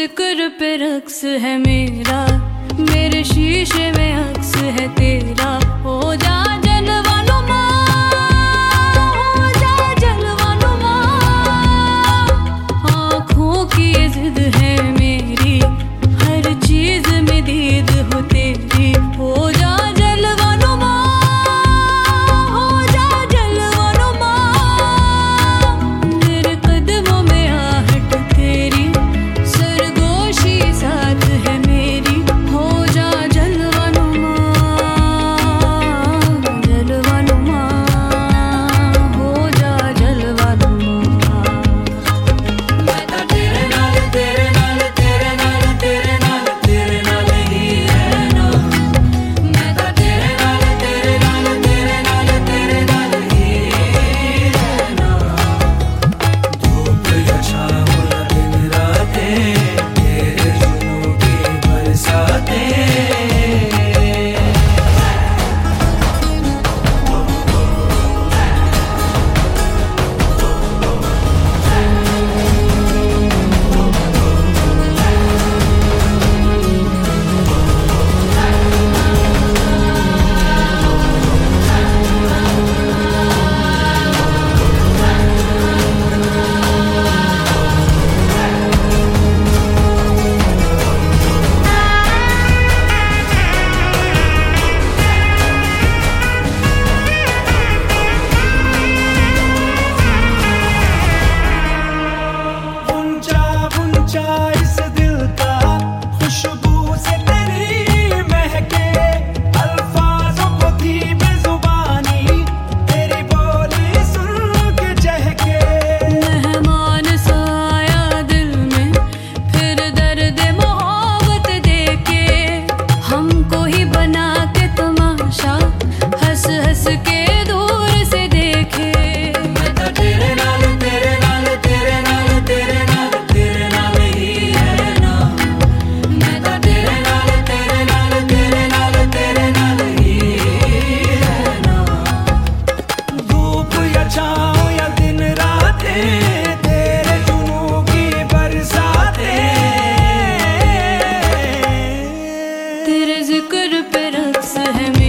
जिक्र पे रक्स है मेरा, मेरे शीशे में अक्स है तेरा। हो जा जलवानुमा, हो जा जलवानुमा, आँखों की ये जिद है मेरी, हर चीज में दीद हो तेरी। हो जा जलवानुमा, हो जा जलवानुमा, मेरे कदमों में आहट तेरी, सरगोशी साथ है मेरी। हो जा जलवानुमा, जलवानुमा, हो जा जलवानुमा। मैं तो तेरे नाल तेरे नाल तेरे नाल तेरे नाल तेरे नाल ही रहना। मैं तो तेरे नाल तेरे नाल तेरे नाल तेरे नाल ही रहना। धूप या छाँव या दिन रातें, तेरे जुनून की बरसातें। ऊंचा इस दिल का, खुशबू से तेरी महके, अल्फाजों को थी बेजुबानी, तेरी बोली सुन के चहके। मेहमान सा आया दिल में, फिर दर्द मोहब्बत देके, हमको ही बना के तमाशा, हंस हंस के दूर से देखे। मैं तो तेरे नाल तेरे नाल तेरे नाल तेरे नाल तेरे नाल ही रहना। मैं तो तेरे नाल तेरे नाल तेरे नाल तेरे नाल ही रहना। धूप या छाँव या दिन रातें, तेरे जुनून की बरसातें। तेरे जिक्र पे रक्स है